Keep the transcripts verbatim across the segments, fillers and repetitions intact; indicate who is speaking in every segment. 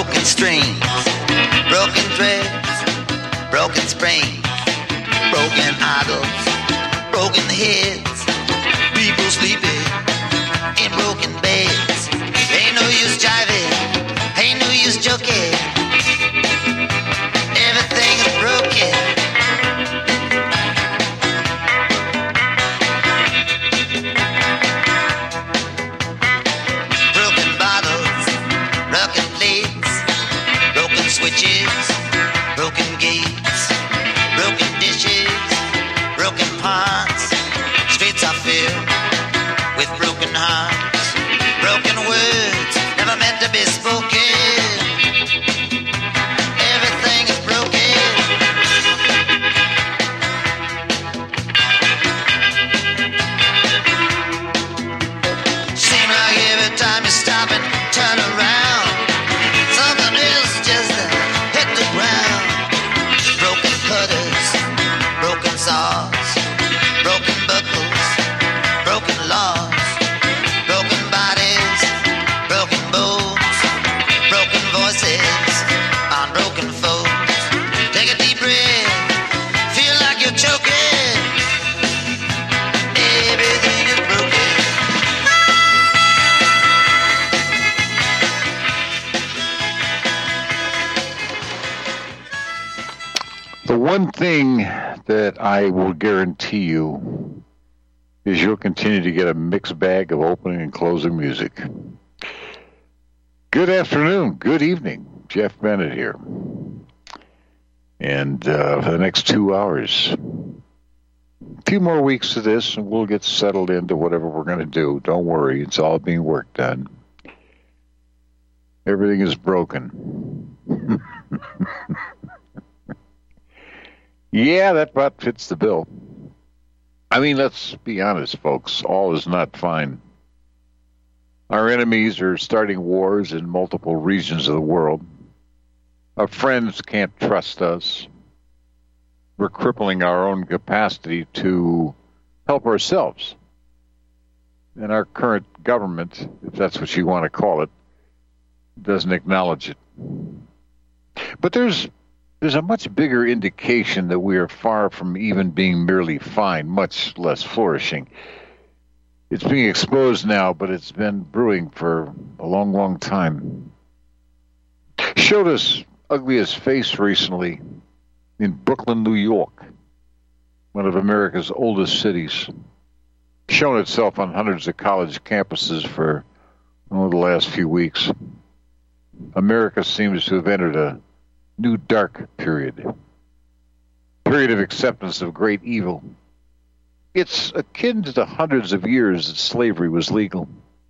Speaker 1: broken strings, broken threads, broken springs, broken idols, broken heads, people sleeping in broken beds. Ain't no use jiving, ain't no use joking. Everything is broken. Broken bottles, broken plates, broken switches, broken gates, broken dishes, broken pots. Streets are filled with broken hearts, broken words never meant to be spoken. Everything is broken. Seem like every time you stop and turn around, something else just uh, hit the ground. Broken cutters, broken saws, broken buckles, broken laws, broken bodies, broken bones, broken voices on broken folks. Take a deep breath, feel like you're choking. Everything is broken.
Speaker 2: The one thing that I will guarantee you is you'll continue to get a mixed bag of opening and closing music. Good afternoon, good evening. Jeff Bennett here. And uh, for the next two hours, a few more weeks of this, and we'll get settled into whatever we're going to do. Don't worry, it's all being worked on. Everything is broken. Yeah, that about fits the bill. I mean, let's be honest, folks. All is not fine. Our enemies are starting wars in multiple regions of the world. Our friends can't trust us. We're crippling our own capacity to help ourselves. And our current government, if that's what you want to call it, doesn't acknowledge it. But there's there's a much bigger indication that we are far from even being merely fine, much less flourishing. It's being exposed now, but it's been brewing for a long, long time. Showed us ugliest face recently in Brooklyn, New York, one of America's oldest cities. Shown itself on hundreds of college campuses for oh, the last few weeks. America seems to have entered a new dark period. Period of acceptance of great evil. It's akin to the hundreds of years that slavery was legal.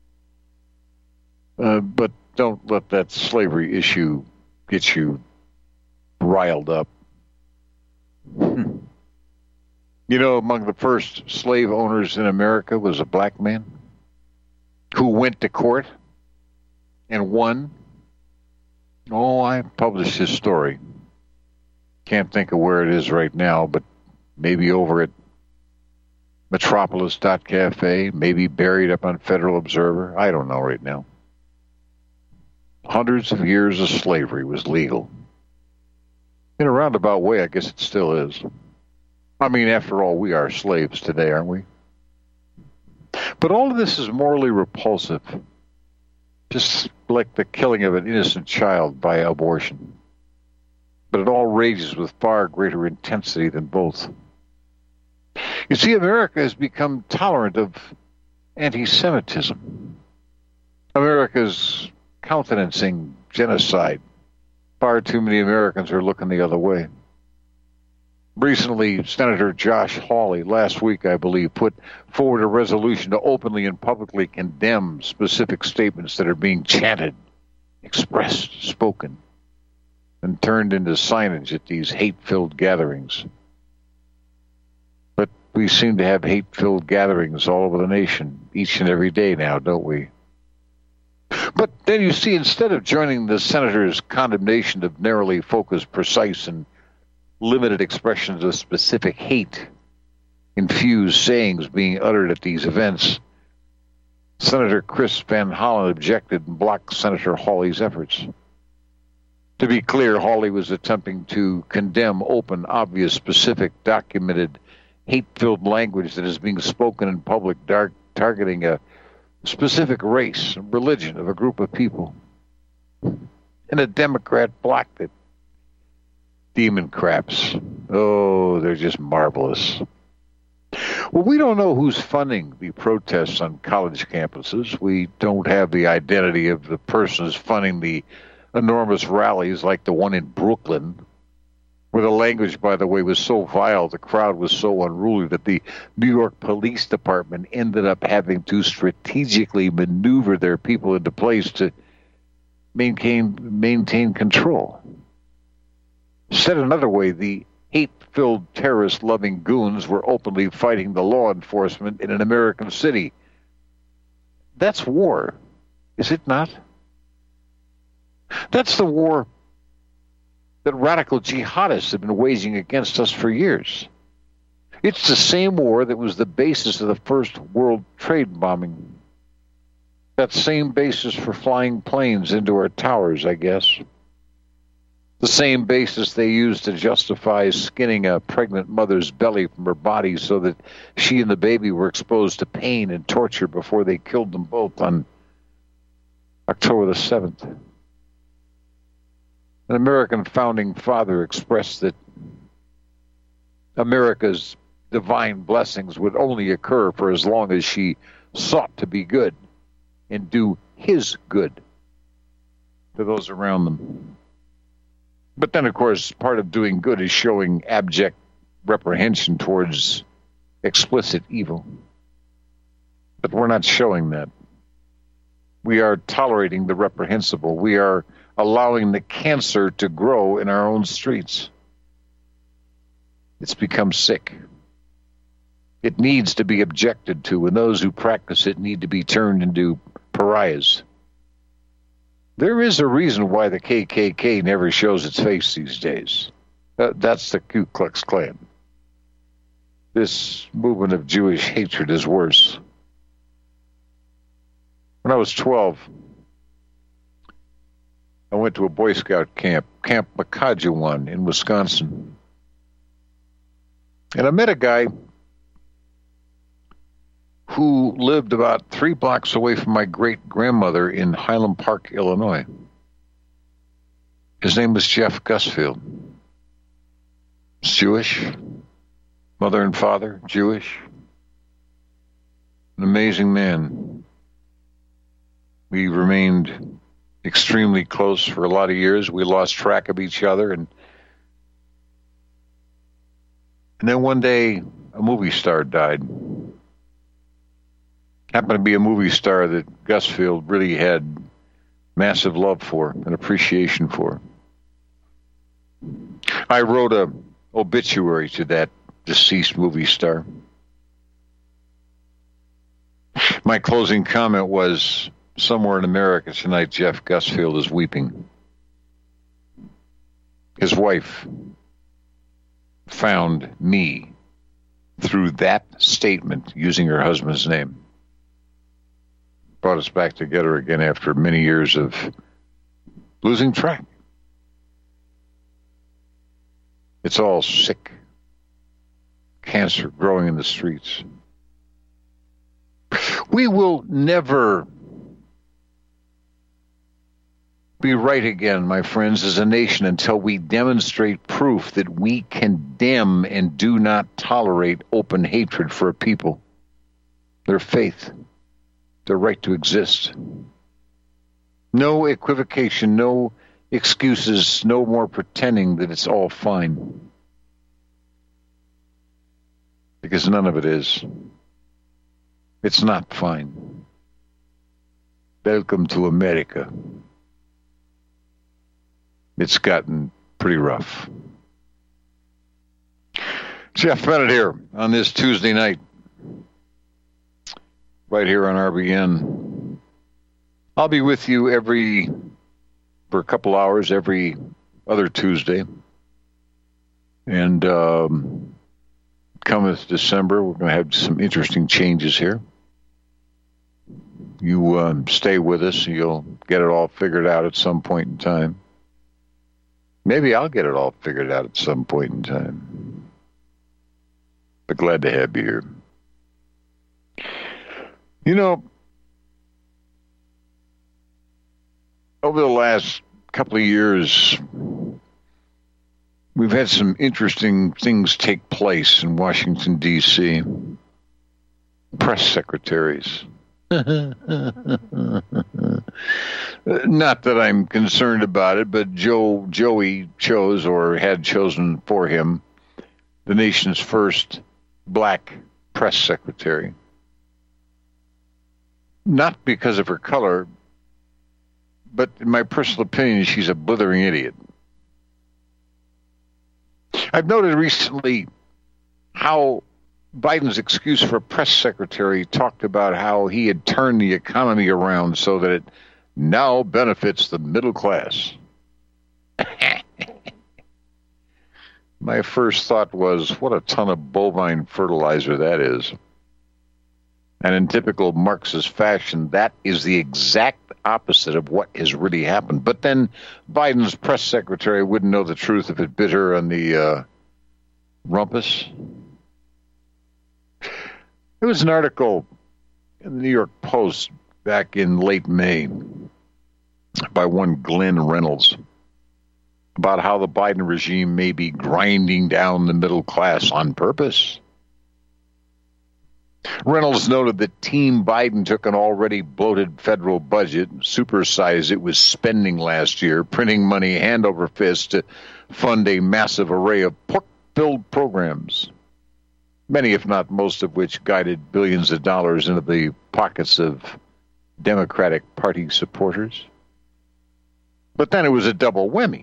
Speaker 2: Uh, but don't let that slavery issue get you riled up. Hmm. You know, among the first slave owners in America was a black man who went to court and won. Oh, I published his story. Can't think of where it is right now, but maybe over at Metropolis dot cafe, maybe buried up on Federal Observer. I don't know right now. Hundreds of years of slavery was legal. In a roundabout way, I guess it still is. I mean, after all, we are slaves today, aren't we? But all of this is morally repulsive. Just like the killing of an innocent child by abortion. But it all rages with far greater intensity than both. You see, America has become tolerant of anti-Semitism. America's countenancing genocide. Far too many Americans are looking the other way. Recently, Senator Josh Hawley, last week, I believe, put forward a resolution to openly and publicly condemn specific statements that are being chanted, expressed, spoken, and turned into signage at these hate-filled gatherings. But we seem to have hate-filled gatherings all over the nation, each and every day now, don't we? But then you see, instead of joining the senator's condemnation of narrowly focused, precise, and limited expressions of specific hate-infused sayings being uttered at these events, Senator Chris Van Hollen objected and blocked Senator Hawley's efforts. To be clear, Hawley was attempting to condemn open, obvious, specific, documented, hate-filled language that is being spoken in public, dark, targeting a specific race, religion of a group of people. And a Democrat blocked it. Demon craps. Oh, they're just marvelous. Well, we don't know who's funding the protests on college campuses. We don't have the identity of the persons funding the enormous rallies like the one in Brooklyn, where the language, by the way, was so vile, the crowd was so unruly that the New York Police Department ended up having to strategically maneuver their people into place to maintain, maintain control. Said another way, the hate-filled, terrorist-loving goons were openly fighting the law enforcement in an American city. That's war, is it not? That's the war that radical jihadists have been waging against us for years. It's the same war that was the basis of the first World Trade bombing. That same basis for flying planes into our towers, I guess. The same basis they used to justify skinning a pregnant mother's belly from her body so that she and the baby were exposed to pain and torture before they killed them both on October the seventh. An American founding father expressed that America's divine blessings would only occur for as long as she sought to be good and do his good to those around them. But then, of course, part of doing good is showing abject reprehension towards explicit evil. But we're not showing that. We are tolerating the reprehensible. We are allowing the cancer to grow in our own streets. It's become sick. It needs to be objected to, and those who practice it need to be turned into pariahs. There is a reason why the K K K never shows its face these days. Uh, that's the Ku Klux Klan. This movement of Jewish hatred is worse. When I was twelve, I went to a Boy Scout camp, Camp Makajuwan in Wisconsin. And I met a guy who lived about three blocks away from my great-grandmother in Highland Park, Illinois. His name was Jeff Gusfield. He's Jewish. Mother and father, Jewish. An amazing man. We remained extremely close for a lot of years. We lost track of each other. And, and then one day, a movie star died. Happened to be a movie star that Gusfield really had massive love for and appreciation for. I wrote a obituary to that deceased movie star. My closing comment was, somewhere in America tonight, Jeff Gusfield is weeping. His wife found me through that statement using her husband's name. Brought us back together again after many years of losing track. It's all sick. Cancer growing in the streets. We will never be right again, my friends, as a nation until we demonstrate proof that we condemn and do not tolerate open hatred for a people, their faith, their right to exist. No equivocation, no excuses, no more pretending that it's all fine. Because none of it is. It's not fine. Welcome to America. It's gotten pretty rough. Jeff Bennett here on this Tuesday night, right here on R B N. I'll be with you every, for a couple hours, every other Tuesday. And um, cometh December, we're going to have some interesting changes here. You um, stay with us, and you'll get it all figured out at some point in time. Maybe I'll get it all figured out at some point in time. But glad to have you here. You know, over the last couple of years, we've had some interesting things take place in Washington, D C Press secretaries. Not that I'm concerned about it, but Joe Joey chose or had chosen for him the nation's first black press secretary. Not because of her color, but in my personal opinion, she's a blithering idiot. I've noted recently how Biden's excuse for a press secretary talked about how he had turned the economy around so that it now benefits the middle class. My first thought was, what a ton of bovine fertilizer that is. And in typical Marxist fashion, that is the exact opposite of what has really happened. But then Biden's press secretary wouldn't know the truth if it bit her on the uh, rumpus. There was an article in the New York Post back in late May by one Glenn Reynolds about how the Biden regime may be grinding down the middle class on purpose. Reynolds noted that Team Biden took an already bloated federal budget, supersized it with spending last year, printing money hand over fist to fund a massive array of pork-filled programs, many, if not most of which, guided billions of dollars into the pockets of Democratic Party supporters. But then it was a double whammy.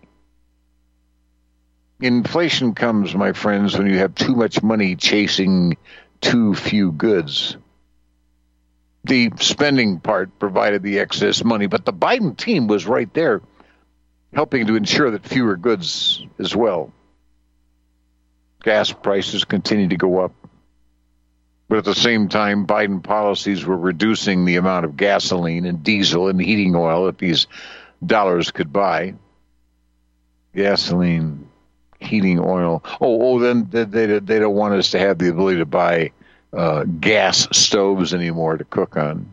Speaker 2: Inflation comes, my friends, when you have too much money chasing too few goods. The spending part provided the excess money, but the Biden team was right there helping to ensure that fewer goods as well. Gas prices continued to go up. But at the same time, Biden policies were reducing the amount of gasoline and diesel and heating oil that these dollars could buy. Gasoline, heating oil. Oh, oh, then they, they, they don't want us to have the ability to buy uh, gas stoves anymore to cook on.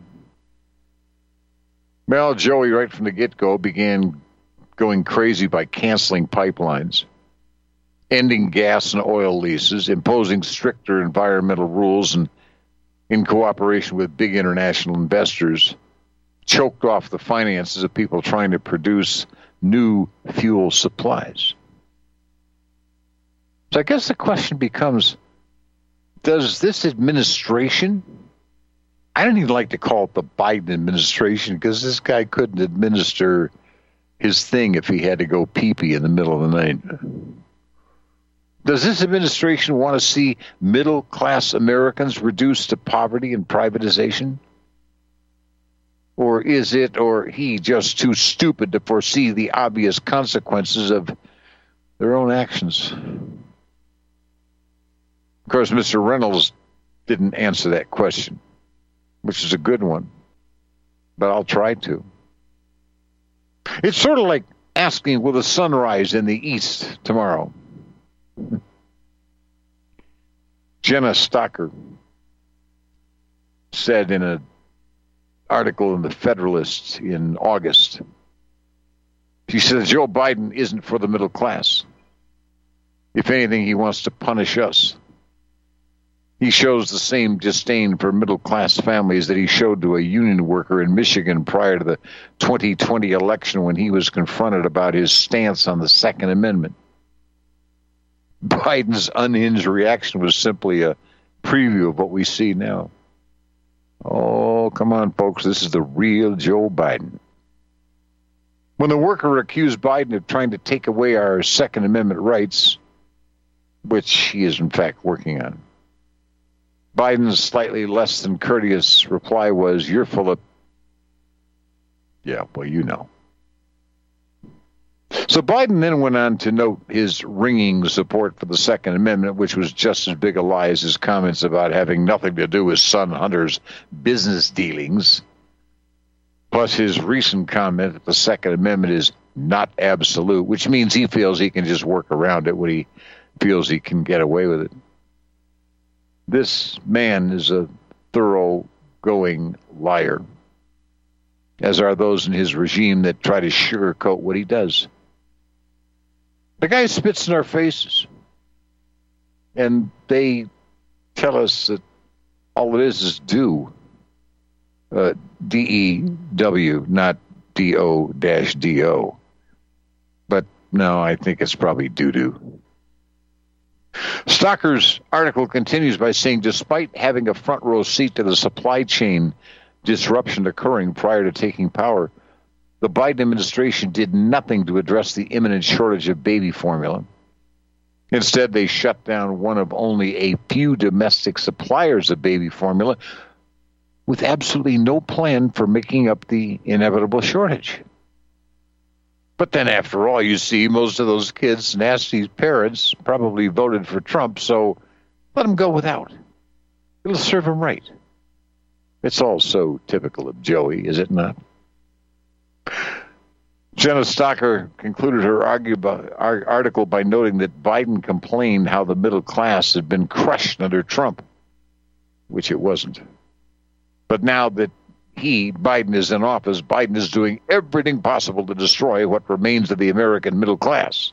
Speaker 2: Well, Joey, right from the get-go, began going crazy by canceling pipelines, ending gas and oil leases, imposing stricter environmental rules, and in cooperation with big international investors, choked off the finances of people trying to produce new fuel supplies. So I guess the question becomes, does this administration, I don't even like to call it the Biden administration, because this guy couldn't administer his thing if he had to go pee-pee in the middle of the night. Does this administration want to see middle-class Americans reduced to poverty and privatization? Or is it, or he, just too stupid to foresee the obvious consequences of their own actions? Of course, Mister Reynolds didn't answer that question, which is a good one, but I'll try to. It's sort of like asking, will the sun rise in the east tomorrow? Jenna Stocker said in an article in the Federalist in August, she said, Joe Biden isn't for the middle class. If anything, he wants to punish us. He shows the same disdain for middle-class families that he showed to a union worker in Michigan prior to the twenty twenty election when he was confronted about his stance on the Second Amendment. Biden's unhinged reaction was simply a preview of what we see now. Oh, come on, folks. This is the real Joe Biden. When the worker accused Biden of trying to take away our Second Amendment rights, which he is in fact working on, Biden's slightly less than courteous reply was, you're full of... Yeah, well, you know. So Biden then went on to note his ringing support for the Second Amendment, which was just as big a lie as his comments about having nothing to do with son Hunter's business dealings. Plus his recent comment that the Second Amendment is not absolute, which means he feels he can just work around it when he feels he can get away with it. This man is a thoroughgoing liar, as are those in his regime that try to sugarcoat what he does. The guy spits in our faces, and they tell us that all it is is dew. Uh, D E W, not D O D O. But no, I think it's probably doo-doo. Stalker's article continues by saying, despite having a front row seat to the supply chain disruption occurring prior to taking power, the Biden administration did nothing to address the imminent shortage of baby formula. Instead, they shut down one of only a few domestic suppliers of baby formula with absolutely no plan for making up the inevitable shortage. But then, after all, you see, most of those kids' nasty parents probably voted for Trump, so let them go without. It'll serve them right. It's all so typical of Joey, is it not? Jenna Stalker concluded her article by noting that Biden complained how the middle class had been crushed under Trump, which it wasn't. But now that he, Biden, is in office, Biden is doing everything possible to destroy what remains of the American middle class.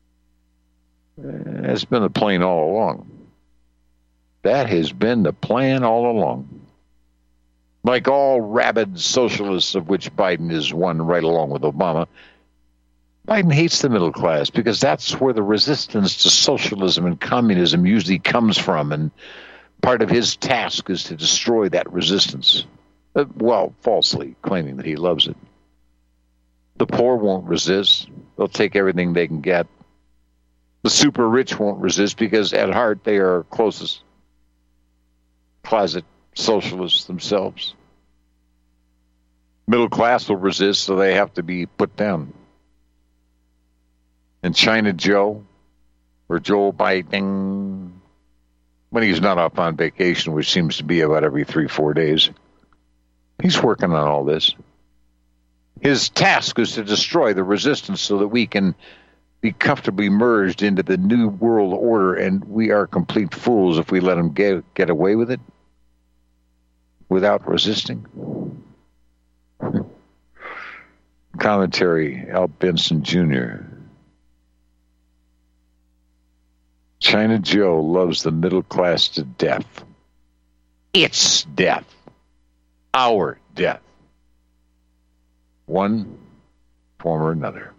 Speaker 2: That's been the plan all along. That has been the plan all along. Like all rabid socialists, of which Biden is one right along with Obama, Biden hates the middle class because that's where the resistance to socialism and communism usually comes from, and part of his task is to destroy that resistance. Uh, well, falsely claiming that he loves it. The poor won't resist. They'll take everything they can get. The super rich won't resist because at heart they are closest closet socialists themselves. Middle class will resist, so they have to be put down. And China Joe, or Joe Biden, when he's not up on vacation, which seems to be about every three, four days, he's working on all this. His task is to destroy the resistance so that we can be comfortably merged into the new world order, and we are complete fools if we let him get, get away with it without resisting. Commentary, Al Benson Junior China Joe loves the middle class to death. It's death. Our death. One form or another.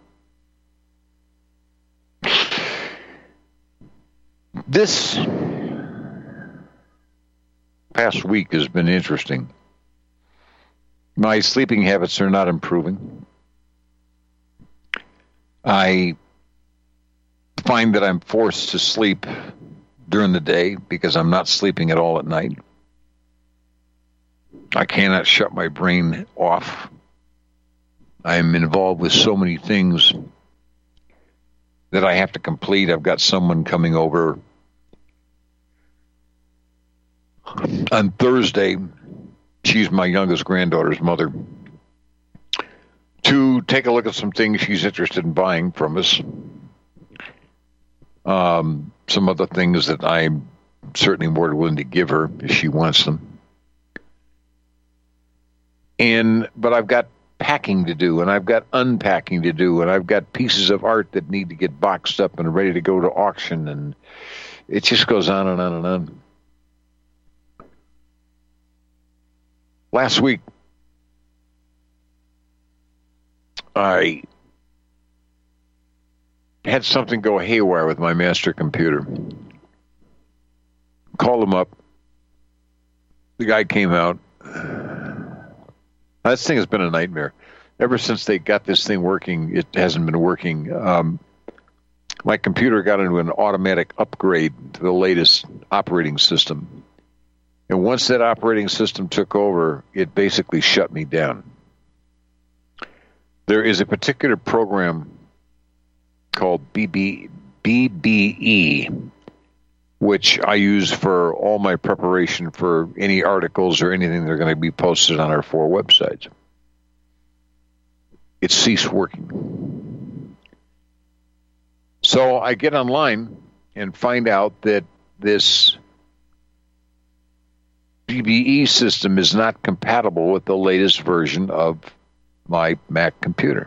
Speaker 2: This past week has been interesting. My sleeping habits are not improving. I find that I'm forced to sleep during the day because I'm not sleeping at all at night. I cannot shut my brain off. I'm involved with so many things that I have to complete. I've got someone coming over on Thursday. She's my youngest granddaughter's mother, to take a look at some things she's interested in buying from us. Um, some other things that I'm certainly more than willing to give her if she wants them. And but I've got packing to do, and I've got unpacking to do, and I've got pieces of art that need to get boxed up and ready to go to auction, and it just goes on and on and on. Last week, I had something go haywire with my master computer. Called him up. The guy came out. This thing has been a nightmare. Ever since they got this thing working, it hasn't been working. Um, my computer got into an automatic upgrade to the latest operating system. And once that operating system took over, it basically shut me down. There is a particular program called B B, B B E, which I use for all my preparation for any articles or anything that are going to be posted on our four websites. it ceased working. So I get online and find out that this B B E system is not compatible with the latest version of my Mac computer.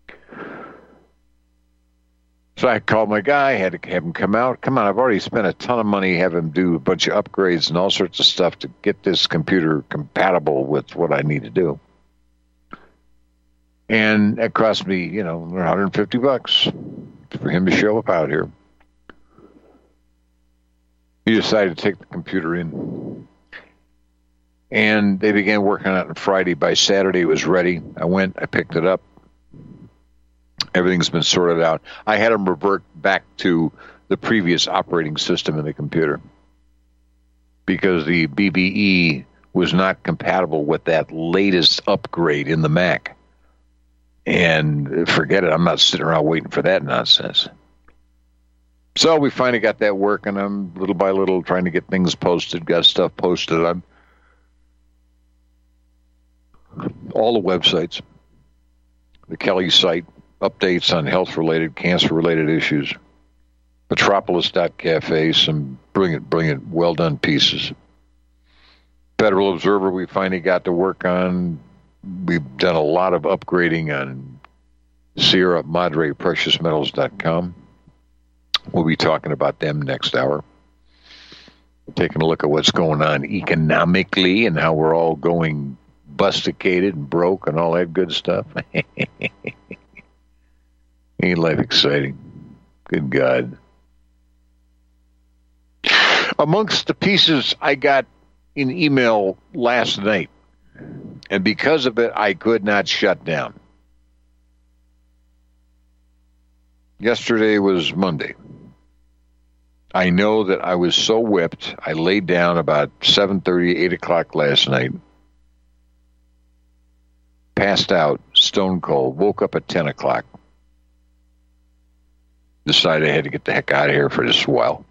Speaker 2: So I called my guy, had to have him come out. Come on, I've already spent a ton of money, have him do a bunch of upgrades and all sorts of stuff to get this computer compatible with what I need to do. And it cost me, you know, one hundred fifty bucks for him to show up out here. He decided to take the computer in. And they began working on it on Friday. By Saturday, it was ready. I went, I picked it up. Everything's been sorted out. I had them revert back to the previous operating system in the computer because the B B E was not compatible with that latest upgrade in the Mac. And forget it, I'm not sitting around waiting for that nonsense. So we finally got that working. I'm little by little trying to get things posted, got stuff posted on all the websites, the Kelly site, updates on health-related, cancer-related issues, Metropolis dot cafe, some brilliant, brilliant, well-done pieces. Federal Observer we finally got to work on. We've done a lot of upgrading on Sierra Madre Precious Metals dot com. We'll be talking about them next hour. Taking a look at what's going on economically and how we're all going busticated and broke and all that good stuff. Ain't life exciting? Good God. Amongst the pieces I got in email last night, and because of it, I could not shut down. Yesterday was Monday. I know that I was so whipped, I laid down about seven thirty, eight o'clock last night, passed out, stone cold, woke up at ten o'clock. Decided I had to get the heck out of here for this while.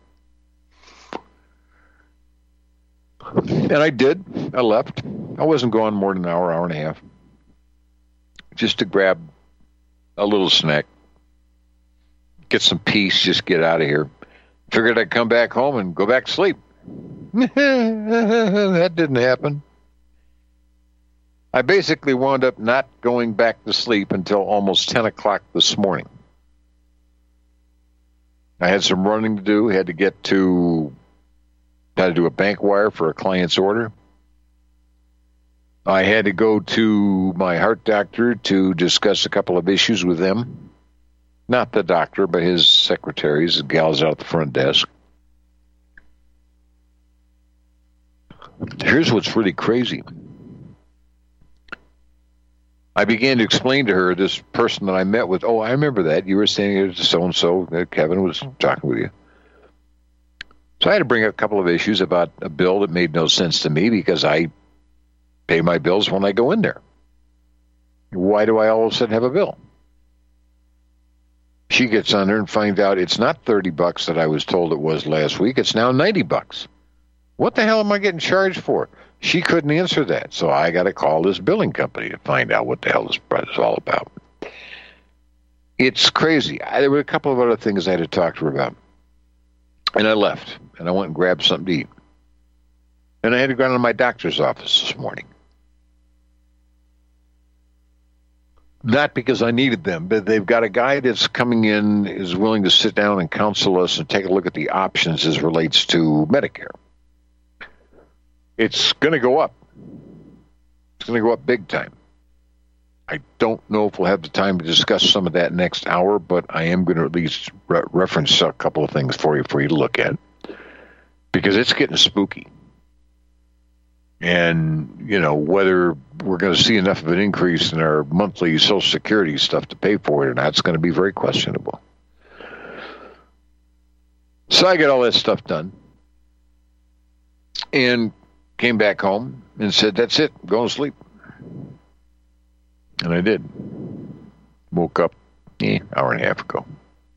Speaker 2: And I did. I left. I wasn't gone more than an hour, hour and a half. Just to grab a little snack. Get some peace, just get out of here. Figured I'd come back home and go back to sleep. That didn't happen. I basically wound up not going back to sleep until almost ten o'clock this morning. I had some running to do, had to get to, had to do a bank wire for a client's order. I had to go to my heart doctor to discuss a couple of issues with them. Not the doctor, but his secretaries, the gals out at the front desk. Here's what's really crazy. I began to explain to her, this person that I met with, oh, I remember that. You were saying here to so-and-so, Kevin was talking with you. So I had to bring up a couple of issues about a bill that made no sense to me because I pay my bills when I go in there. Why do I all of a sudden have a bill? She gets on there and finds out it's not thirty bucks that I was told it was last week. It's now ninety bucks. What the hell am I getting charged for? She couldn't answer that, so I got to call this billing company to find out what the hell this is all about. It's crazy. I, there were a couple of other things I had to talk to her about. And I left, and I went and grabbed something to eat. And I had to go down to my doctor's office this morning. Not because I needed them, but they've got a guy that's coming in, is willing to sit down and counsel us and take a look at the options as relates to Medicare. It's going to go up. It's going to go up big time. I don't know if we'll have the time to discuss some of that next hour, but I am going to at least re- reference a couple of things for you for you to look at, because it's getting spooky. And, you know, whether we're going to see enough of an increase in our monthly Social Security stuff to pay for it or not, it's going to be very questionable. So I got all that stuff done and came back home and said, that's it, I'm going to sleep. And I did. Woke up eh, an hour and a half ago.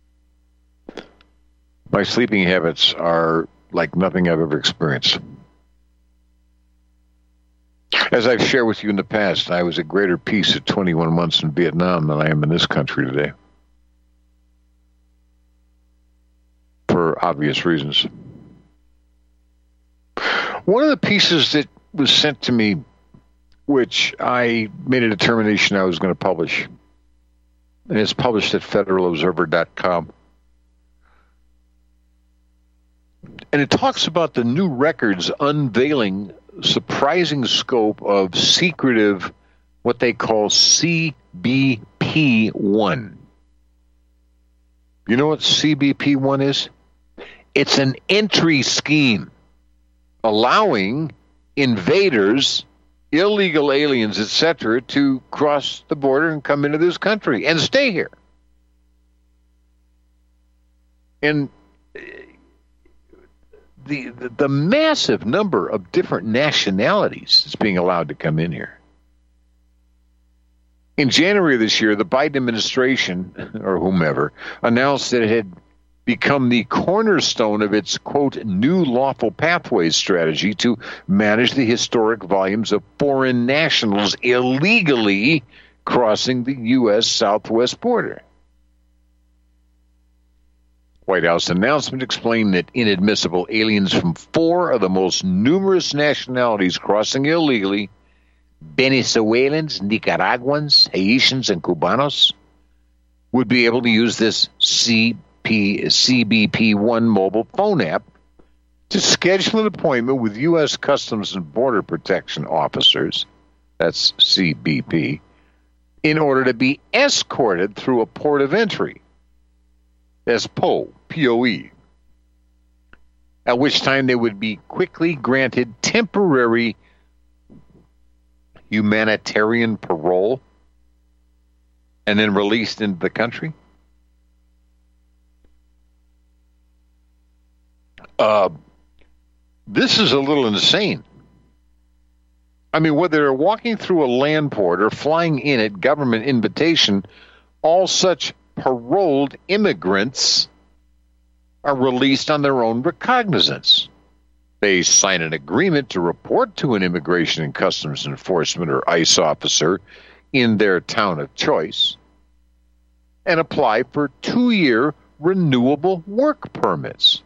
Speaker 2: My sleeping habits are like nothing I've ever experienced. As I've shared with you in the past, I was at greater peace at twenty-one months in Vietnam than I am in this country today. For obvious reasons. One of the pieces that was sent to me, which I made a determination I was going to publish, and it's published at federal observer dot com. And it talks about the new records unveiling surprising scope of secretive, what they call C B P one. You know what C B P one is? It's an entry scheme allowing invaders, illegal aliens, et cetera, to cross the border and come into this country and stay here. And the, the, the massive number of different nationalities that's being allowed to come in here. In January of this year, the Biden administration, or whomever, announced that it had become the cornerstone of its, quote, new lawful pathways strategy to manage the historic volumes of foreign nationals illegally crossing the U S southwest border. White House announcement explained that inadmissible aliens from four of the most numerous nationalities crossing illegally, Venezuelans, Nicaraguans, Haitians, and Cubanos, would be able to use this C B P one mobile phone app to schedule an appointment with U S Customs and Border Protection officers, that's C B P, in order to be escorted through a port of entry, as P O E, P O E, at which time they would be quickly granted temporary humanitarian parole and then released into the country. Uh, this is a little insane. I mean, whether they're walking through a land port or flying in at government invitation, all such paroled immigrants are released on their own recognizance. They sign an agreement to report to an Immigration and Customs Enforcement or ICE officer in their town of choice and apply for two-year renewable work permits.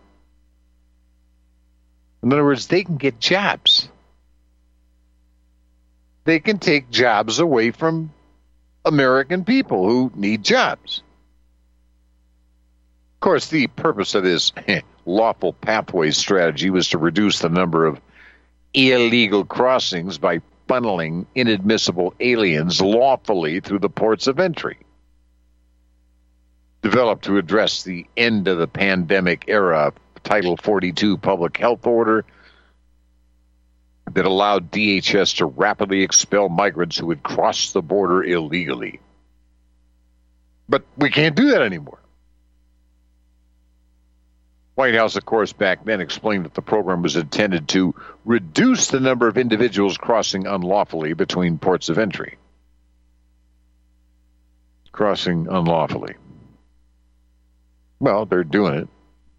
Speaker 2: In other words, they can get jobs. They can take jobs away from American people who need jobs. Of course, the purpose of this lawful pathways strategy was to reduce the number of illegal crossings by funneling inadmissible aliens lawfully through the ports of entry. Developed to address the end of the pandemic era Title forty-two public health order that allowed D H S to rapidly expel migrants who had crossed the border illegally. But we can't do that anymore. White House, of course, back then explained that the program was intended to reduce the number of individuals crossing unlawfully between ports of entry. Crossing unlawfully. Well, they're doing it.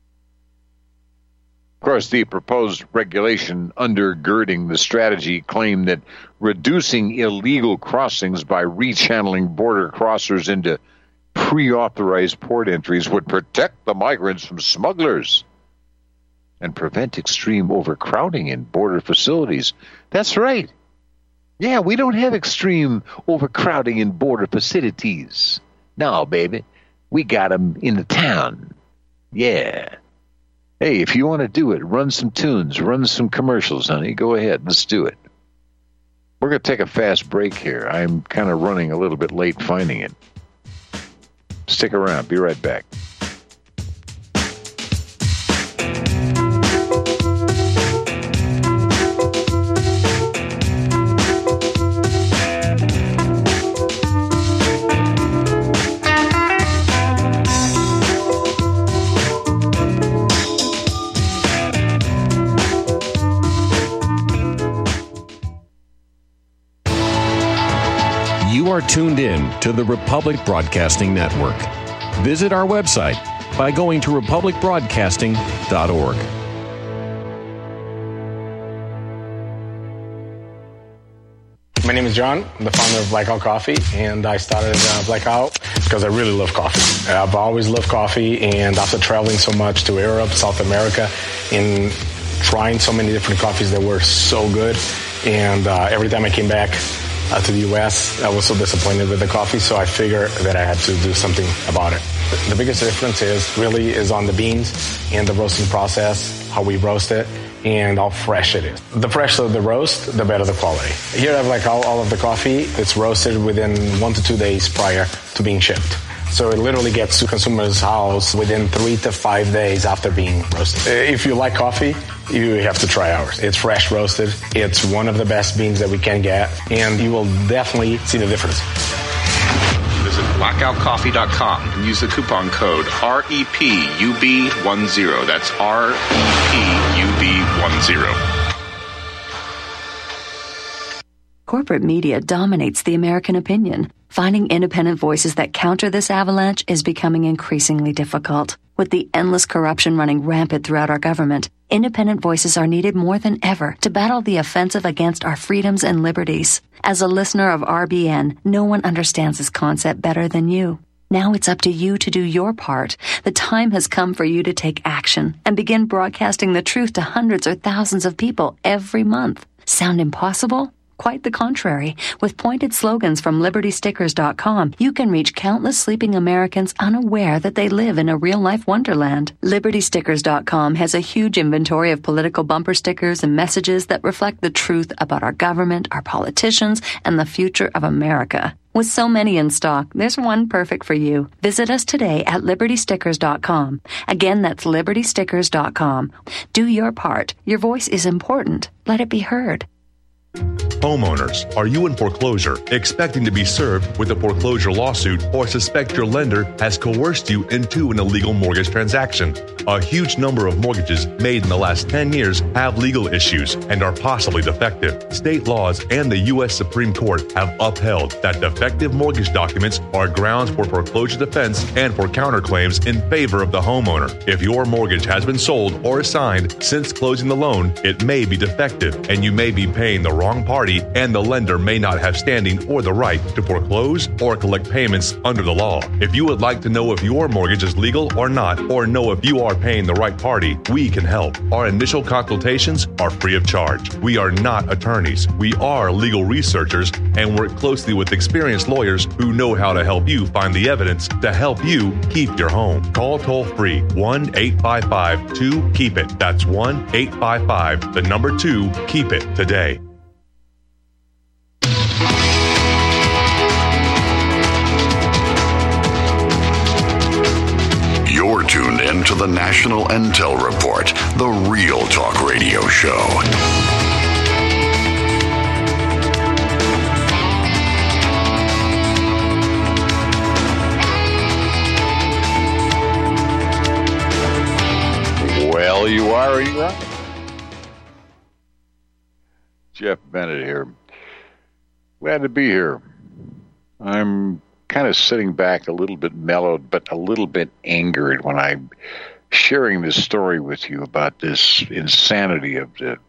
Speaker 2: Of course, the proposed regulation undergirding the strategy claimed that reducing illegal crossings by rechanneling border crossers into pre-authorized port entries would protect the migrants from smugglers and prevent extreme overcrowding in border facilities. That's right. Yeah, we don't have extreme overcrowding in border facilities. No, baby. We got them in the town. Yeah. Hey, if you want to do it, run some tunes, run some commercials, honey. Go ahead. Let's do it. We're going to take a fast break here. I'm kind of running a little bit late finding it. Stick around. Be right back.
Speaker 3: You are tuned in to the Republic Broadcasting Network. Visit our website by going to republic broadcasting dot org.
Speaker 4: My name is John. I'm the founder of Blackout Coffee, and I started uh, Blackout because I really love coffee. I've always loved coffee, and after traveling so much to Europe, South America, and trying so many different coffees that were so good, and uh, every time I came back uh, to the U S, I was so disappointed with the coffee, so I figured that I had to do something about it. The biggest difference is really is on the beans and the roasting process, how we roast it, and how fresh it is. The fresher the roast, the better the quality. Here I have like all, all of the coffee. It's roasted within one to two days prior to being shipped. So it literally gets to consumer's house within three to five days after being roasted. If you like coffee, you have to try ours. It's fresh roasted. It's one of the best beans that we can get, and you will definitely see the difference.
Speaker 5: Visit blackout coffee dot com and use the coupon code R E P U B ten. That's R E P U B ten.
Speaker 6: Corporate media dominates the American opinion. Finding independent voices that counter this avalanche is becoming increasingly difficult. With the endless corruption running rampant throughout our government, independent voices are needed more than ever to battle the offensive against our freedoms and liberties. As a listener of R B N, no one understands this concept better than you. Now it's up to you to do your part. The time has come for you to take action and begin broadcasting the truth to hundreds or thousands of people every month. Sound impossible? Quite the contrary. With pointed slogans from liberty stickers dot com, you can reach countless sleeping Americans unaware that they live in a real-life wonderland. liberty stickers dot com has a huge inventory of political bumper stickers and messages that reflect the truth about our government, our politicians, and the future of America. With so many in stock, there's one perfect for you. Visit us today at liberty stickers dot com. Again, that's liberty stickers dot com. Do your part. Your voice is important. Let it be heard.
Speaker 7: Homeowners, are you in foreclosure, expecting to be served with a foreclosure lawsuit, or suspect your lender has coerced you into an illegal mortgage transaction? A huge number of mortgages made in the last ten years have legal issues and are possibly defective. State laws and the U S Supreme Court have upheld that defective mortgage documents are grounds for foreclosure defense and for counterclaims in favor of the homeowner. If your mortgage has been sold or assigned since closing the loan, it may be defective and you may be paying the wrong party, and the lender may not have standing or the right to foreclose or collect payments under the law. If you would like to know if your mortgage is legal or not, or know if you are paying the right party, we can help. Our initial consultations are free of charge. We are not attorneys. We are legal researchers and work closely with experienced lawyers who know how to help you find the evidence to help you keep your home. Call toll free one eight five five two keep it. That's one eight five five, the number two, keep it today.
Speaker 8: You're tuned in to the National Intel Report, the Real Talk Radio Show.
Speaker 2: Well, you are or you are. Jeff Bennett here. Glad to be here. I'm kind of sitting back a little bit mellowed, but a little bit angered when I'm sharing this story with you about this insanity of the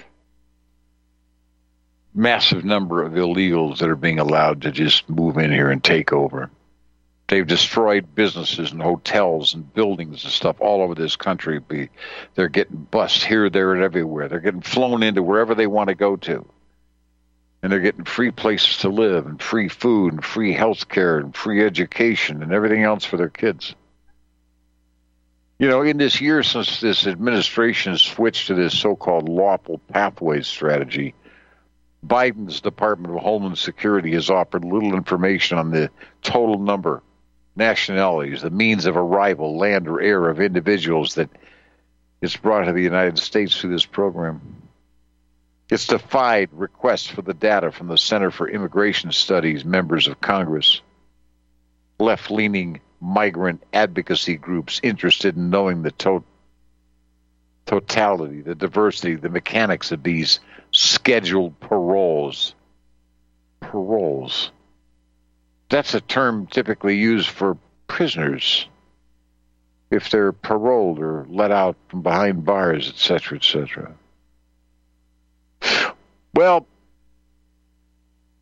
Speaker 2: massive number of illegals that are being allowed to just move in here and take over. They've destroyed businesses and hotels and buildings and stuff all over this country. They're getting bussed here, there, and everywhere. They're getting flown into wherever they want to go to. And they're getting free places to live and free food and free health care and free education and everything else for their kids. You know, in this year since this administration has switched to this so-called lawful pathways strategy, Biden's Department of Homeland Security has offered little information on the total number, nationalities, the means of arrival, land or air of individuals that is brought to the United States through this program. It's defied requests for the data from the Center for Immigration Studies members of Congress, left-leaning migrant advocacy groups interested in knowing the to- totality, the diversity, the mechanics of these scheduled paroles. Paroles. That's a term typically used for prisoners if they're paroled or let out from behind bars, et cetera, et cetera. Well,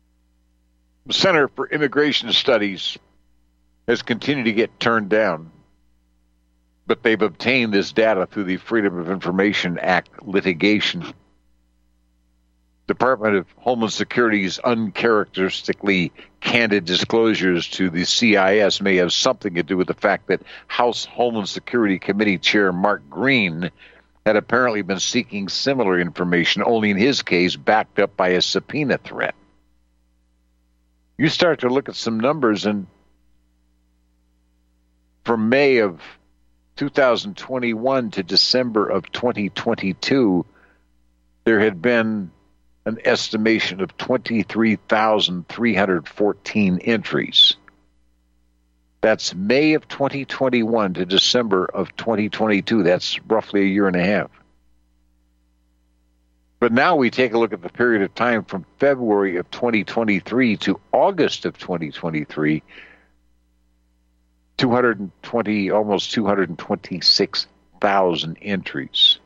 Speaker 2: The Center for Immigration Studies has continued to get turned down, but they've obtained this data through the Freedom of Information Act litigation. Department of Homeland Security's uncharacteristically candid disclosures to the C I S may have something to do with the fact that House Homeland Security Committee Chair Mark Green had apparently been seeking similar information, only in his case backed up by a subpoena threat. You start to look at some numbers, and from May of two thousand twenty-one to December of twenty twenty-two, there had been an estimation of twenty-three thousand three hundred fourteen entries. That's May of twenty twenty-one to December of twenty twenty-two. That's roughly a year and a half. But now we take a look at the period of time from February of twenty twenty-three to August of twenty twenty-three, two hundred twenty, almost two hundred twenty-six thousand entries.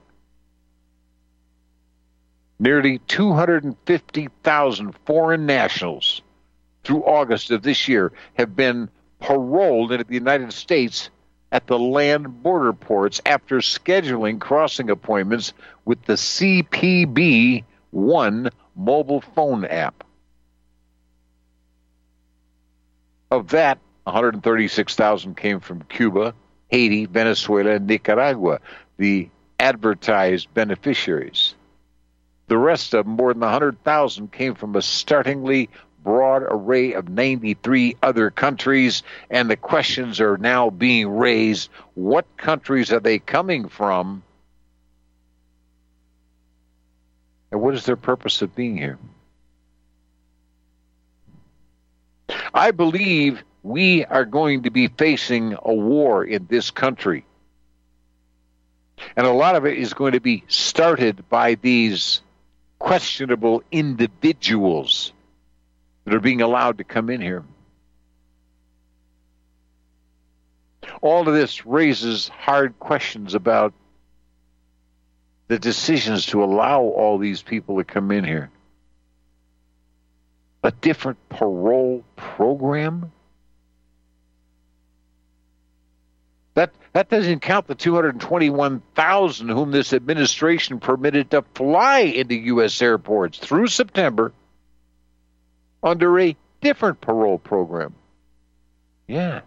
Speaker 2: Nearly two hundred fifty thousand foreign nationals through August of this year have been paroled into the United States at the land border ports after scheduling crossing appointments with the C P B one mobile phone app. Of that, one hundred thirty-six thousand came from Cuba, Haiti, Venezuela, and Nicaragua, the advertised beneficiaries. The rest of them, more than one hundred thousand, came from a startlingly broad array of ninety-three other countries, and the questions are now being raised. What countries are they coming from? And what is their purpose of being here? I believe we are going to be facing a war in this country. And a lot of it is going to be started by these questionable individuals that are being allowed to come in here. All of this raises hard questions about the decisions to allow all these people to come in here. A different parole program? That that doesn't count the two hundred twenty-one thousand whom this administration permitted to fly into U S airports through September under a different parole program. Yeah.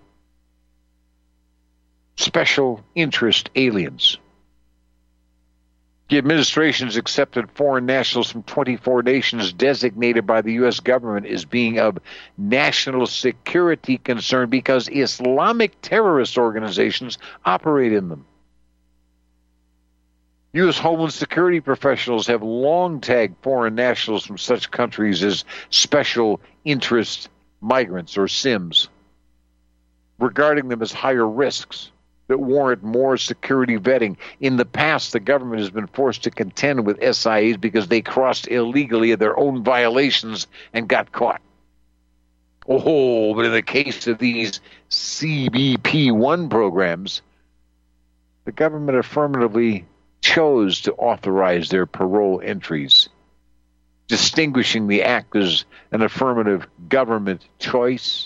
Speaker 2: Special interest aliens. The administration has accepted foreign nationals from twenty-four nations designated by the U S government as being of national security concern because Islamic terrorist organizations operate in them. U S Homeland Security professionals have long tagged foreign nationals from such countries as special interest migrants, or S I Ms, regarding them as higher risks that warrant more security vetting. In the past, the government has been forced to contend with S I Es because they crossed illegally of their own violations and got caught. Oh, but in the case of these C B P one programs, the government affirmatively chose to authorize their parole entries, distinguishing the act as an affirmative government choice.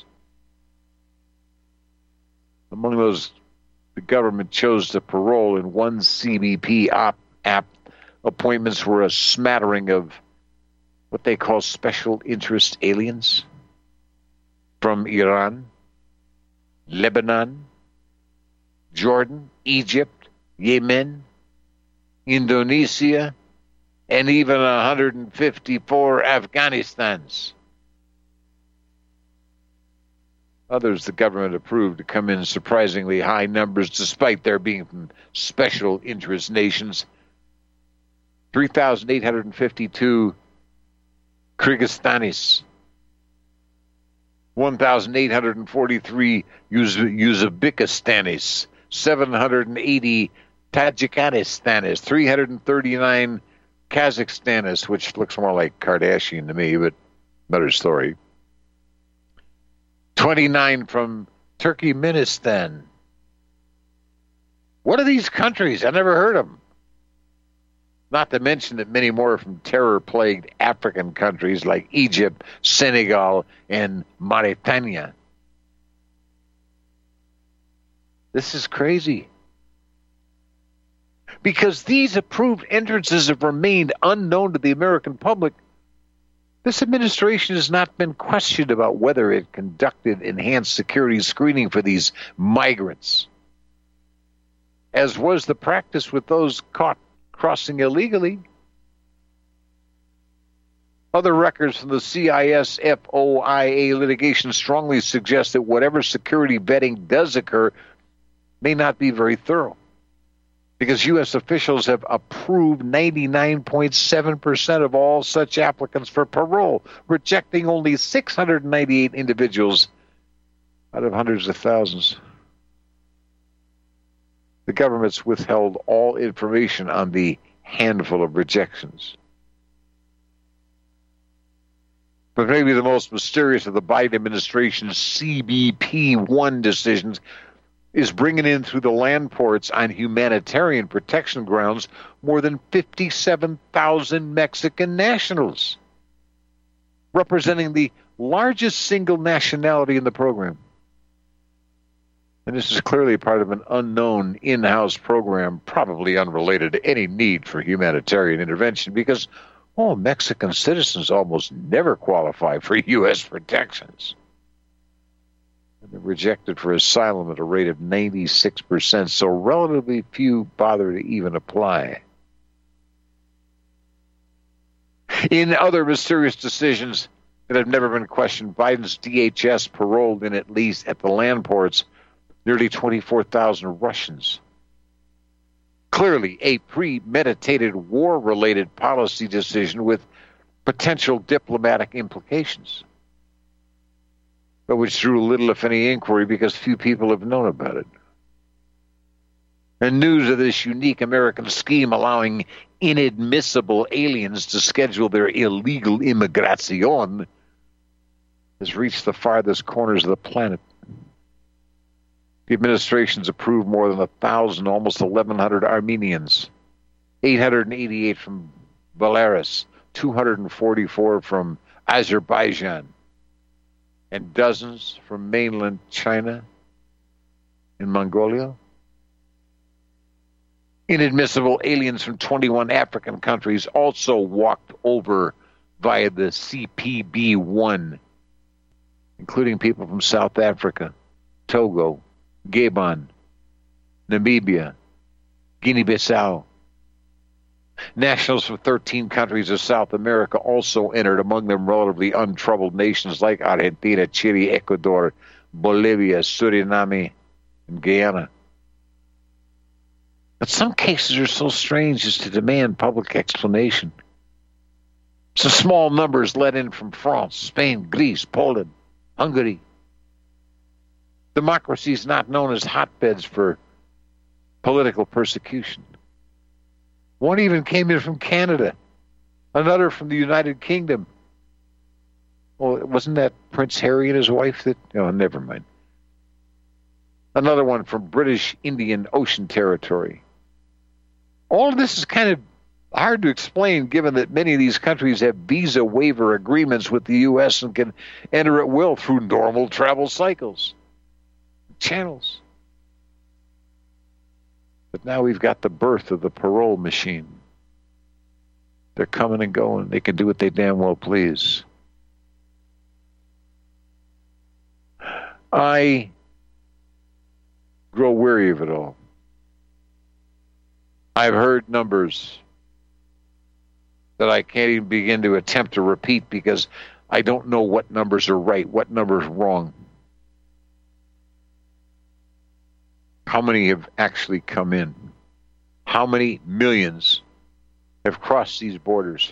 Speaker 2: Among those the government chose to parole in one C B P op, app, appointments were a smattering of what they call special interest aliens from Iran, Lebanon, Jordan, Egypt, Yemen, Indonesia, and even one hundred fifty-four Afghanistans. Others the government approved to come in surprisingly high numbers despite their being from special interest nations. three thousand eight hundred fifty-two Kyrgyzstanis, one thousand eight hundred forty-three Uz- Uzbekistanis, seven hundred eighty Tajikistanists, three hundred thirty-nine Kazakhstanis, which looks more like Kardashian to me, but better story. twenty-nine from Turkmenistan. What are these countries? I never heard of them. Not to mention that many more from terror-plagued African countries like Egypt, Senegal, and Mauritania. This is crazy. Because these approved entrances have remained unknown to the American public, this administration has not been questioned about whether it conducted enhanced security screening for these migrants, as was the practice with those caught crossing illegally. Other records from the C I S F O I A litigation strongly suggest that whatever security vetting does occur may not be very thorough, because U S officials have approved ninety-nine point seven percent of all such applicants for parole, rejecting only six hundred ninety-eight individuals out of hundreds of thousands. The government's withheld all information on the handful of rejections. But maybe the most mysterious of the Biden administration's C B P one decisions is bringing in through the land ports on humanitarian protection grounds more than fifty-seven thousand Mexican nationals, representing the largest single nationality in the program. And this is clearly part of an unknown in-house program, probably unrelated to any need for humanitarian intervention, because all Mexican citizens almost never qualify for U S protections. And they're rejected for asylum at a rate of ninety-six percent, so relatively few bother to even apply. In other mysterious decisions that have never been questioned, Biden's D H S paroled in, at least at the land ports, nearly twenty-four thousand Russians. Clearly a premeditated war-related policy decision with potential diplomatic implications, but which drew little, if any, inquiry because few people have known about it. And news of this unique American scheme allowing inadmissible aliens to schedule their illegal immigration has reached the farthest corners of the planet. The administration's approved more than a thousand, almost eleven hundred Armenians, eight hundred eighty-eight from Belarus, two hundred forty-four from Azerbaijan, and dozens from mainland China and Mongolia. Inadmissible aliens from twenty-one African countries also walked over via the C P B one, including people from South Africa, Togo, Gabon, Namibia, Guinea-Bissau. Nationals from thirteen countries of South America also entered, among them relatively untroubled nations like Argentina, Chile, Ecuador, Bolivia, Suriname, and Guyana. But some cases are so strange as to demand public explanation. Some small numbers let in from France, Spain, Greece, Poland, Hungary. Democracies not known as hotbeds for political persecution. One even came in from Canada, another from the United Kingdom. Well, wasn't that Prince Harry and his wife that... Oh, never mind. Another one from British Indian Ocean Territory. All of this is kind of hard to explain, given that many of these countries have visa waiver agreements with the U S and can enter at will through normal travel cycles, channels. But now we've got the birth of the parole machine. They're coming and going. They can do what they damn well please. I grow weary of it all. I've heard numbers that I can't even begin to attempt to repeat because I don't know what numbers are right, what numbers are wrong. How many have actually come in? How many millions have crossed these borders?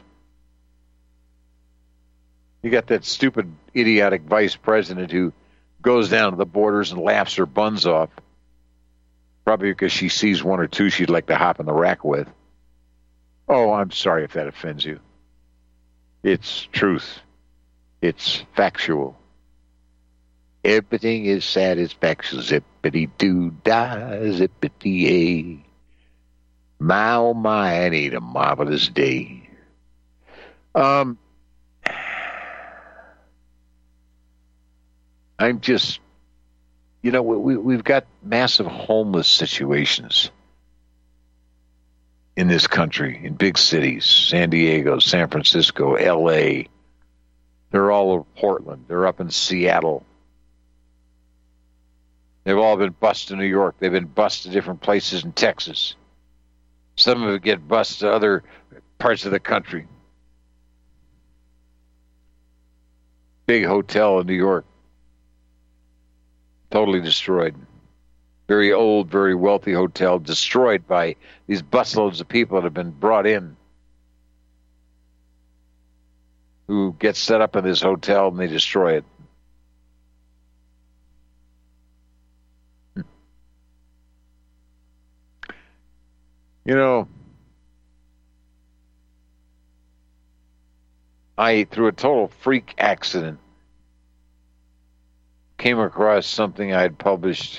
Speaker 2: You got that stupid, idiotic vice president who goes down to the borders and laughs her buns off, probably because she sees one or two she'd like to hop in the rack with. Oh, I'm sorry if that offends you. It's truth. It's factual. Everything is satisfaction. Zippity-doo-dah, zippity-a. My, oh my, it ain't a marvelous day. Um, I'm just, you know, we, we've got massive homeless situations in this country, in big cities, San Diego, San Francisco, L A. They're all over Portland. They're up in Seattle. They've all been bused in New York. They've been bused to different places in Texas. Some of it get bused to other parts of the country. Big hotel in New York. Totally destroyed. Very old, very wealthy hotel destroyed by these busloads of people that have been brought in who get set up in this hotel and they destroy it. You know, I, through a total freak accident, came across something I had published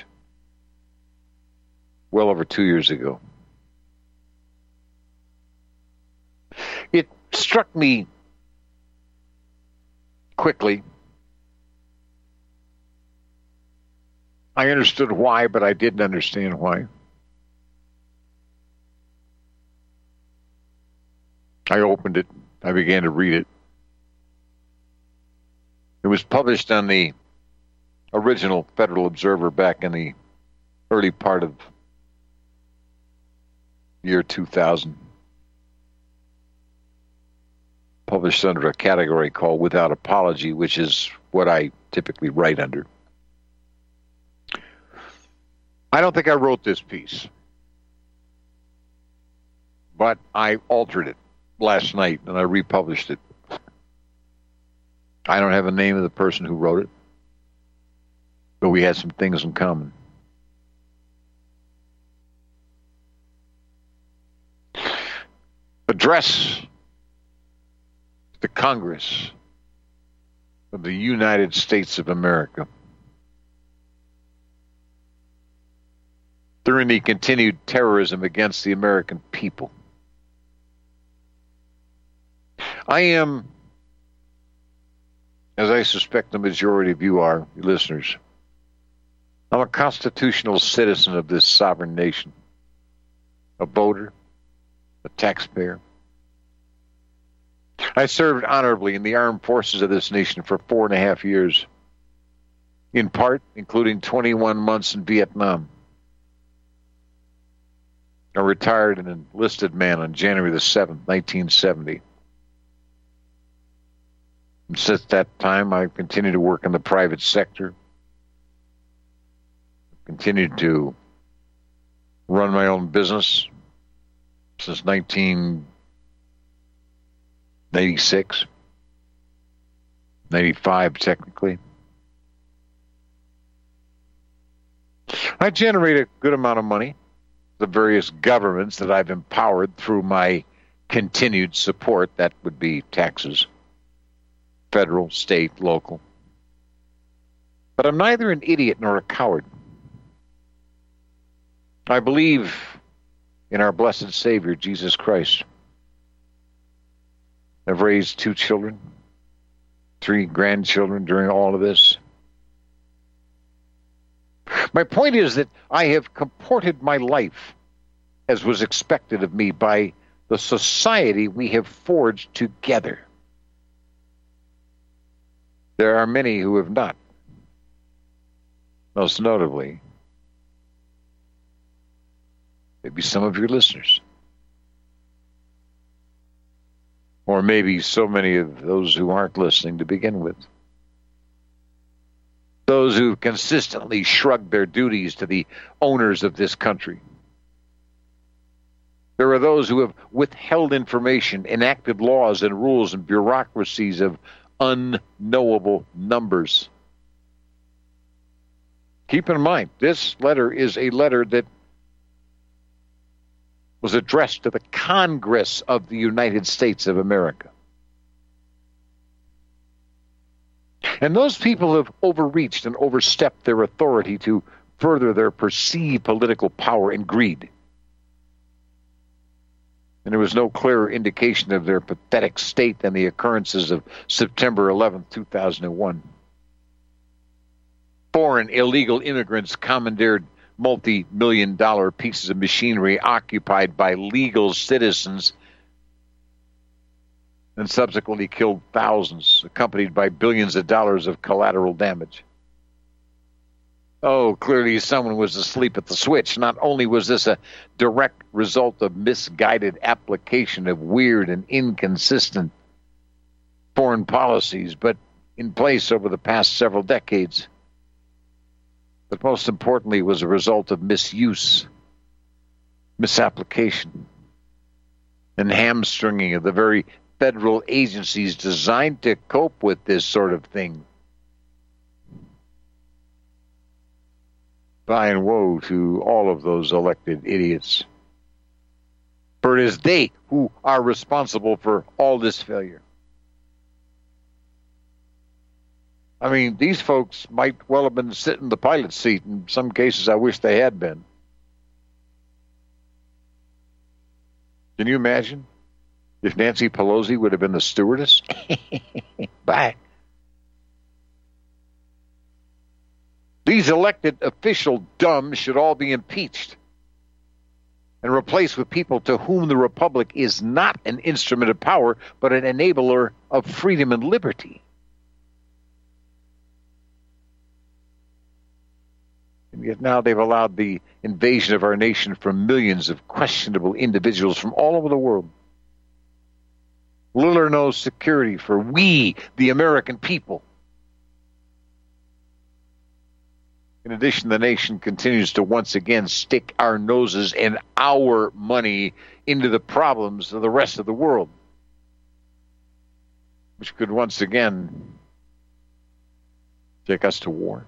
Speaker 2: well over two years ago. It struck me quickly. I understood why, but I didn't understand why. I opened it. I began to read it. It was published on the original Federal Observer back in the early part of year two thousand. Published under a category called Without Apology, which is what I typically write under. I don't think I wrote this piece, but I altered it last night and I republished it. I don't have a name of the person who wrote it, but we had some things in common. Address to the Congress of the United States of America during the continued terrorism against the American people. I am, as I suspect the majority of you are, you listeners, I'm a constitutional citizen of this sovereign nation, a voter, a taxpayer. I served honorably in the armed forces of this nation for four and a half years, in part including twenty-one months in Vietnam. I retired an enlisted man on January the seventh, nineteen seventy. And since that time, I've continued to work in the private sector, continued to run my own business since nineteen ninety-six, ninety-five technically. I generate a good amount of money. The various governments that I've empowered through my continued support, that would be taxes, federal, state, local. But I'm neither an idiot nor a coward. I believe in our blessed Savior, Jesus Christ. I've raised two children, three grandchildren during all of this. My point is that I have comported my life as was expected of me by the society we have forged together. There are many who have not. Most notably, maybe some of your listeners. Or maybe so many of those who aren't listening to begin with. Those who consistently shrug their duties to the owners of this country. There are those who have withheld information, enacted laws and rules and bureaucracies of unknowable numbers. Keep in mind, this letter is a letter that was addressed to the Congress of the United States of America. And those people have overreached and overstepped their authority to further their perceived political power and greed. And there was no clearer indication of their pathetic state than the occurrences of September eleventh, two thousand one. Foreign illegal immigrants commandeered multi-million dollar pieces of machinery occupied by legal citizens and subsequently killed thousands, accompanied by billions of dollars of collateral damage. Oh, clearly someone was asleep at the switch. Not only was this a direct result of misguided application of weird and inconsistent foreign policies, but in place over the past several decades. But most importantly, it was a result of misuse, misapplication, and hamstringing of the very federal agencies designed to cope with this sort of thing. By and woe to all of those elected idiots. For it is they who are responsible for all this failure. I mean, these folks might well have been sitting in the pilot's seat. In some cases, I wish they had been. Can you imagine if Nancy Pelosi would have been the stewardess? Bye. These elected official dumbs should all be impeached and replaced with people to whom the Republic is not an instrument of power, but an enabler of freedom and liberty. And yet now they've allowed the invasion of our nation from millions of questionable individuals from all over the world. Little or no security for we, the American people. In addition, the nation continues to once again stick our noses and our money into the problems of the rest of the world, which could once again take us to war.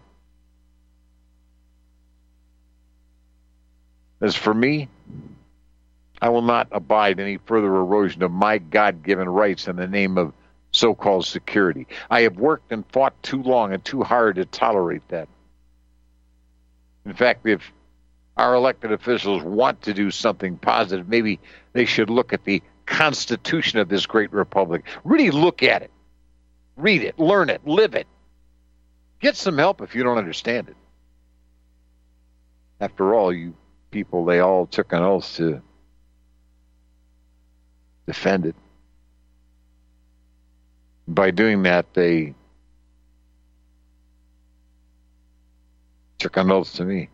Speaker 2: As for me, I will not abide any further erosion of my God-given rights in the name of so-called security. I have worked and fought too long and too hard to tolerate that. In fact, if our elected officials want to do something positive, maybe they should look at the Constitution of this great republic. Really look at it. Read it, learn it, live it. Get some help if you don't understand it. After all, you people, they all took an oath to defend it. By doing that, they took an oath to me.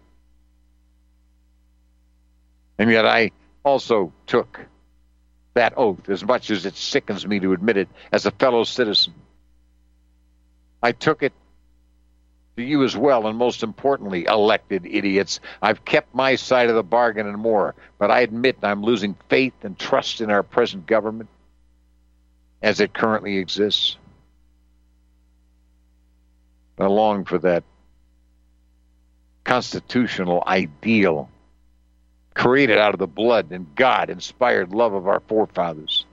Speaker 2: And yet I also took that oath, as much as it sickens me to admit it, as a fellow citizen. I took it to you as well, and most importantly, elected idiots. I've kept my side of the bargain and more, but I admit I'm losing faith and trust in our present government as it currently exists. I long for that constitutional ideal created out of the blood and God-inspired love of our forefathers.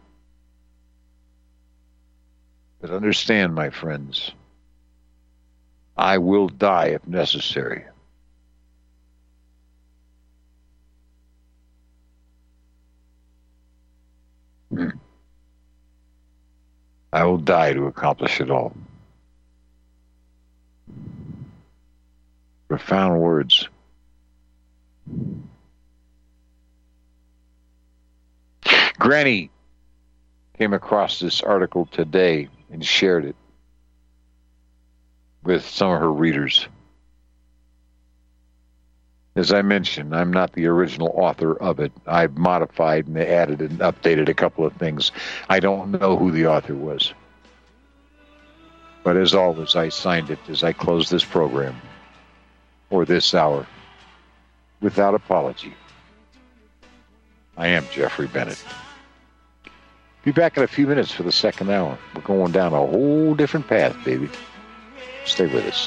Speaker 2: But understand, my friends, I will die if necessary. I will die to accomplish it all. Profound words. Granny came across this article today and shared it with some of her readers. As I mentioned, I'm not the original author of it. I've modified and added and updated a couple of things. I don't know who the author was. But as always, I signed it as I close this program, or this hour, without apology. I am Jeffrey Bennett. Be back in a few minutes for the second hour. We're going down a whole different path, baby. Stay with us.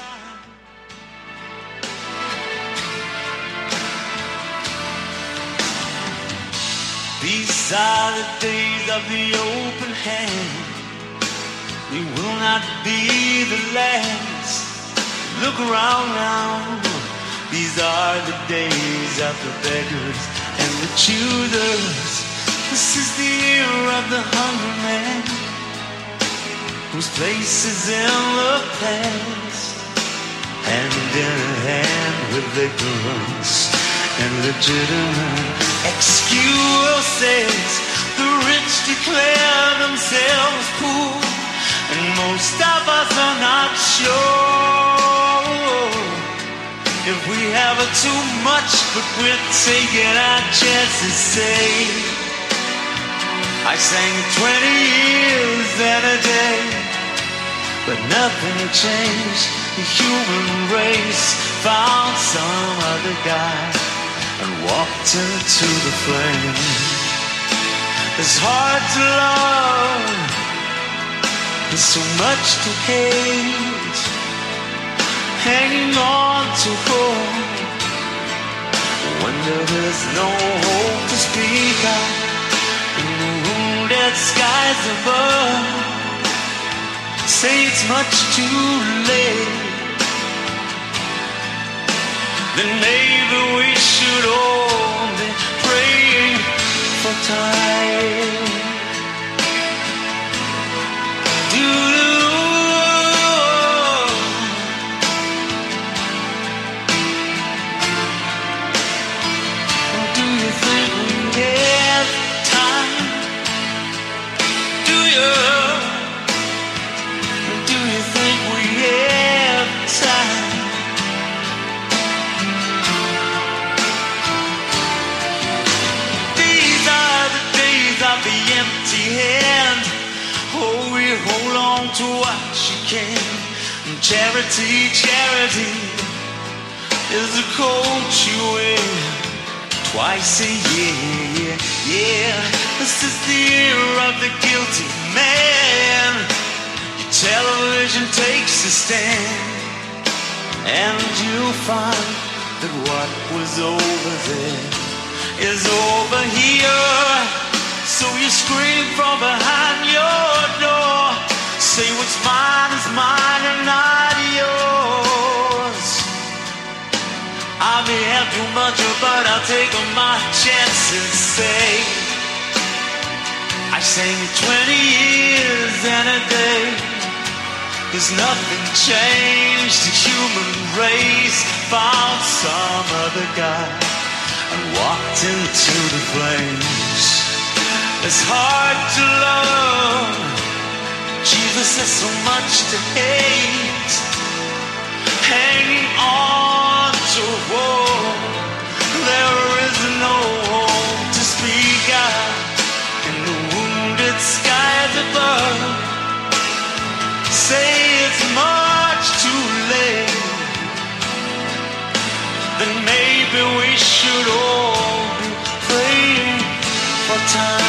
Speaker 9: These are the days of the open hand. They will not be the last. Look around now. These are the days of the beggars and the choosers. This is the year of the hungry man, whose place is in the past, hand in hand with ignorance and legitimate excuses. The rich declare themselves poor, and most of us are not sure if we have too much, but we're taking our chances. Say, I sang twenty years and a day, but nothing changed. The human race found some other guy and walked into the flame. It's hard to love, there's so much to hate, hanging on to hope when there's no hope to speak of. In the wounded skies above, say it's much too late, then maybe we should all be praying for time. Do hold on to what you can. Charity, charity is the coat you wear twice a year. Yeah, this is the year of the guilty man. Your television takes a stand, and you'll find that what was over there is over here. So you scream from behind your door, say what's mine is mine and not yours. I may have too much, but I'll take my chances. Say, I sang twenty years and a day, there's nothing changed. The human race found some other guy and walked into the flames. It's hard to love, Jesus has so much to hate, hanging on to hope. There is no hope to speak out in the wounded skies above. Say it's much too late, then maybe we should all be praying for time.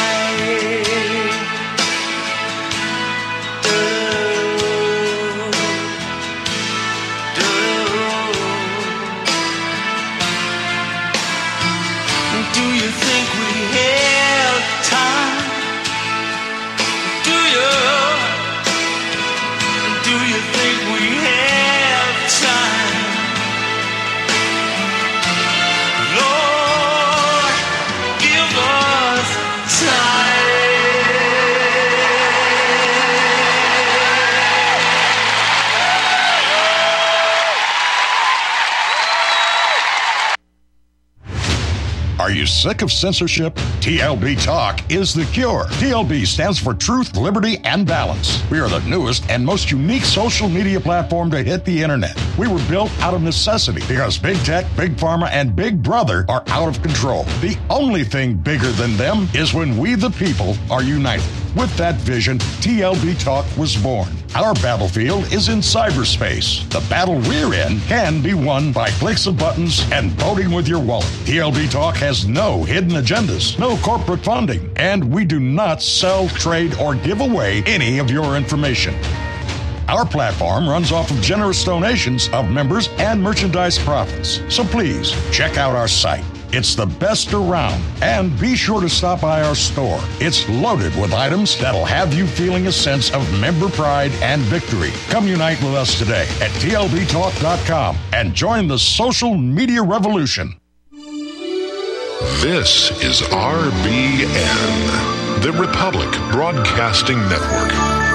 Speaker 10: Are you sick of censorship? T L B Talk is the cure. T L B stands for Truth, Liberty, and Balance. We are the newest and most unique social media platform to hit the internet. We were built out of necessity because Big Tech, Big Pharma, and Big Brother are out of control. The only thing bigger than them is when we the people are united. With that vision, T L B Talk was born. Our battlefield is in cyberspace. The battle we're in can be won by clicks of buttons and voting with your wallet. T L B Talk has no hidden agendas, no corporate funding, and we do not sell, trade, or give away any of your information. Our platform runs off of generous donations of members and merchandise profits. So please check out our site. It's the best around. And be sure to stop by our store. It's loaded with items that'll have you feeling a sense of member pride and victory. Come unite with us today at T L B talk dot com and join the social media revolution.
Speaker 11: This is R B N, the Republic Broadcasting Network.